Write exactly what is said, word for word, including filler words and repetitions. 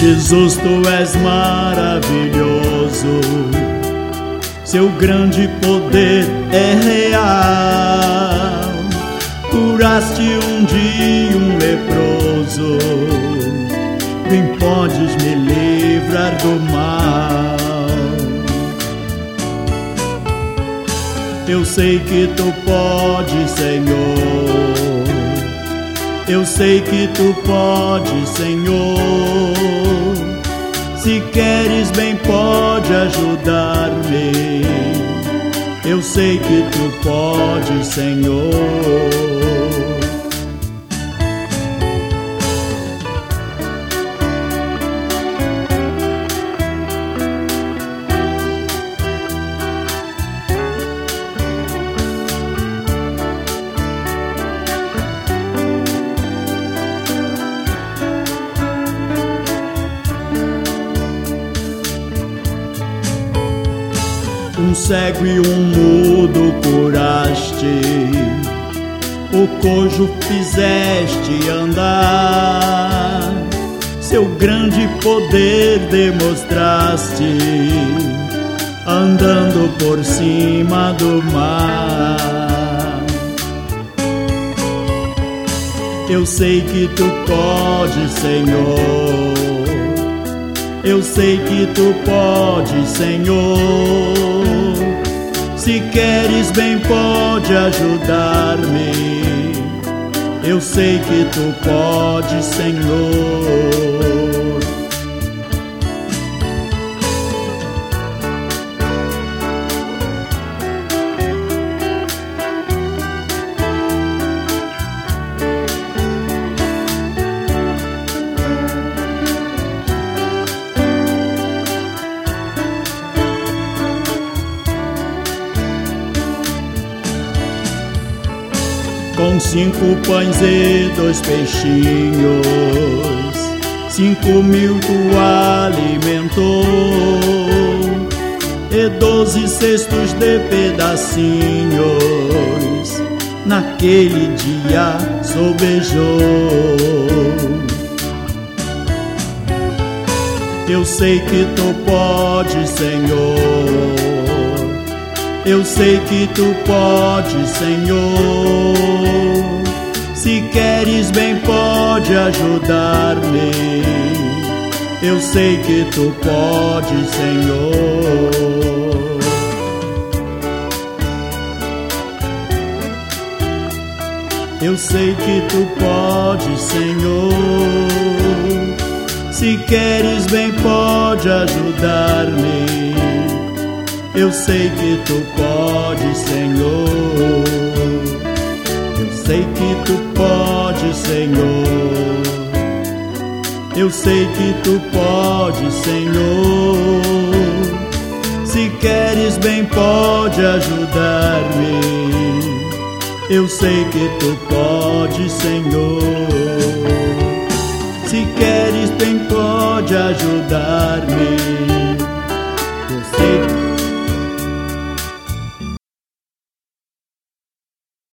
Jesus, tu és maravilhoso, seu grande poder é real. Curaste um dia um leproso, bem podes me livrar do mal. Eu sei que tu podes, Senhor, eu sei que tu podes, Senhor. Se queres bem, pode ajudar-me. Eu sei que tu podes, Senhor. Um cego e um mudo curaste, o cojo fizeste andar, seu grande poder demonstraste, andando por cima do mar. Eu sei que tu podes, Senhor, eu sei que tu podes, Senhor. Se queres bem, pode ajudar-me. Eu sei que tu podes, Senhor. Com cinco pães e dois peixinhos, cinco mil tu alimentou, e doze cestos de pedacinhos naquele dia sobejou. Eu sei que tu podes, Senhor, eu sei que tu podes, Senhor. Se queres bem, pode ajudar-me. Eu sei que tu podes, Senhor. Eu sei que tu podes, Senhor. Se queres bem, pode ajudar-me. Eu sei que tu podes, Senhor. Eu sei que tu podes, Senhor. Eu sei que tu podes, Senhor. Se queres bem, pode ajudar-me. Eu sei que tu podes, Senhor. Se queres bem, pode ajudar-me.